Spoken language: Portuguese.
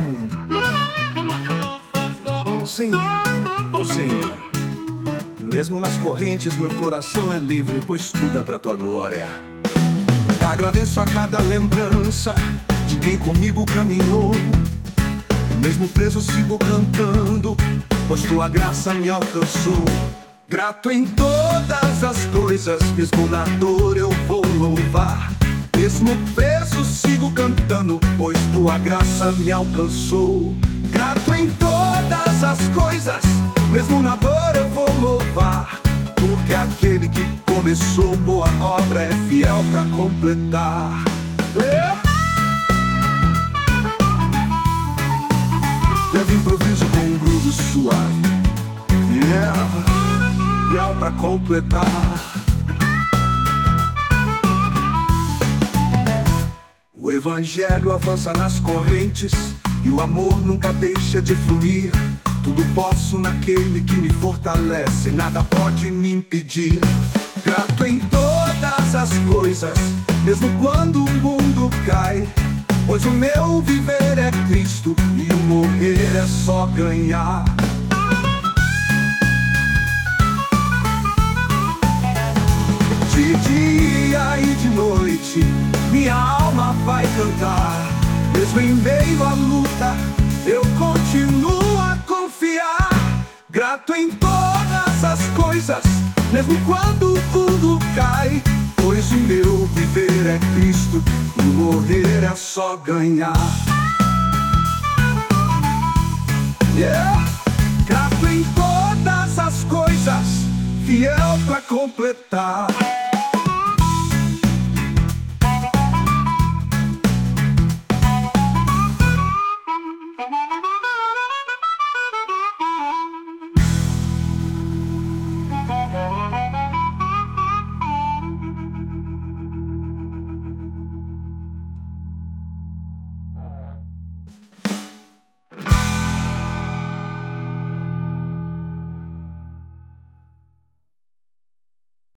Sim, sim. Mesmo nas correntes, meu coração é livre, pois tudo é pra tua glória. Agradeço a cada lembrança de quem comigo caminhou. Mesmo preso sigo cantando, pois tua graça me alcançou. Grato em todas as coisas, mesmo na dor eu vou louvar. Mesmo preso sigo cantando, pois tua graça me alcançou. Grato em todas as coisas, mesmo na dor eu vou louvar. Porque aquele que começou boa obra é fiel pra completar. Leve improviso com um groove suave, fiel pra completar. O evangelho avança nas correntes e o amor nunca deixa de fluir. Tudo posso naquele que me fortalece, nada pode me impedir. Grato em todas as coisas, mesmo quando o mundo cai, pois o meu viver é Cristo e o morrer é só ganhar. De dia e de noite, minha alma vai cantar. Mesmo em meio à luta, eu continuo a confiar. Grato em todas as coisas, mesmo quando tudo cai, pois o meu viver é Cristo e o morrer é só ganhar. Grato em todas as coisas, fiel pra completar.